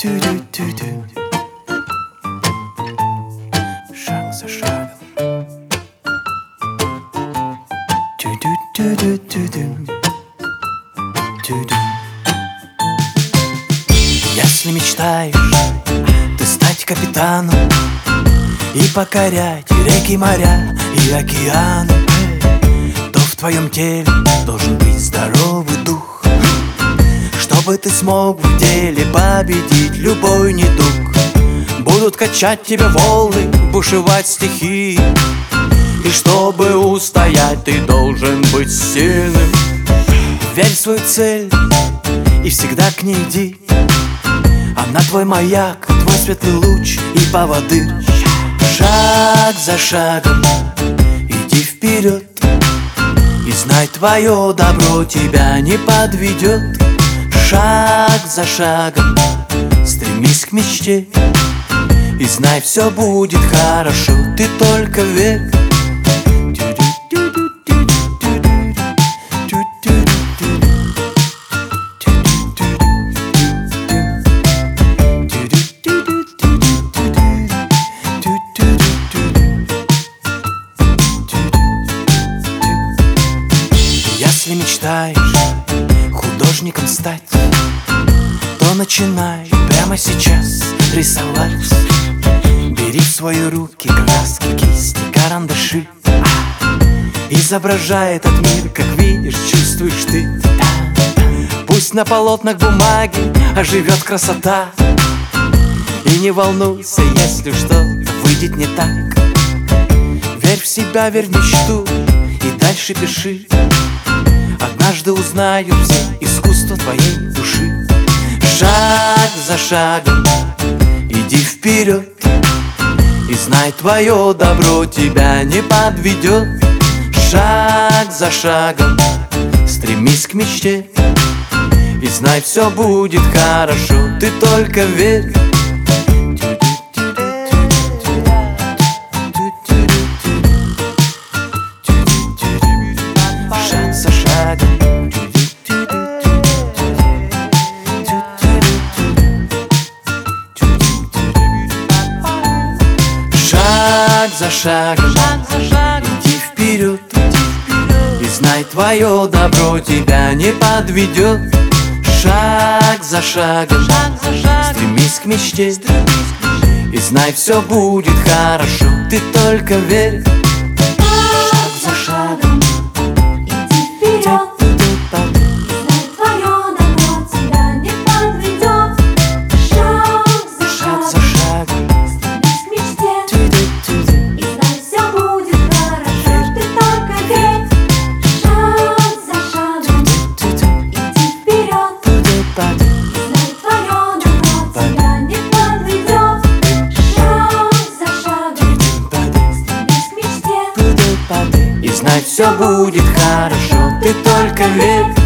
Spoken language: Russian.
Тю-дю-дю-дю. Шаг за шагом. Тю-дю-дю-дю-дю-дю. Тю-дю. Если мечтаешь ты стать капитаном и покорять реки, моря и океаны, то в твоем теле должен быть здоровый дух, чтобы ты смог в деле победить любой недуг. Будут качать тебя волны, бушевать стихии, и чтобы устоять, ты должен быть сильным. Верь в свою цель и всегда к ней иди. Она твой маяк, твой светлый луч и поводырь. Шаг за шагом иди вперед, и знай, твое добро тебя не подведет. Шаг за шагом стремись к мечте, и знай, все будет хорошо, ты только верь. Если мечтаешь художником стать, то начинай прямо сейчас рисовать. Бери в свои руки краски, кисти, карандаши, изображай этот мир, как видишь, чувствуешь ты. Пусть на полотнах бумаги оживет красота, и не волнуйся, если что-то выйдет не так. Верь в себя, верь в мечту и дальше пиши. Однажды узнают все искусство твоей души. Шаг за шагом иди вперед, и знай, твое добро тебя не подведет. Шаг за шагом стремись к мечте, и знай, все будет хорошо, ты только верь. Шаг за шагом. Шаг за шагом иди вперед, и знай, твое добро тебя не подведет. Шаг за шагом стремись к мечте, и знай, все будет хорошо, ты только верь. Шаг за шагом иди вперед, и знай, твое добро тебя не подведет. Шаг за шагом стремись к мечте, и знай, все будет хорошо, ты только верь. Шаг за шагом иди вперед, и знай, твое добро тебя не подведет. Шаг за шагом стремись к мечте, И знай, все будет хорошо, ты только верь.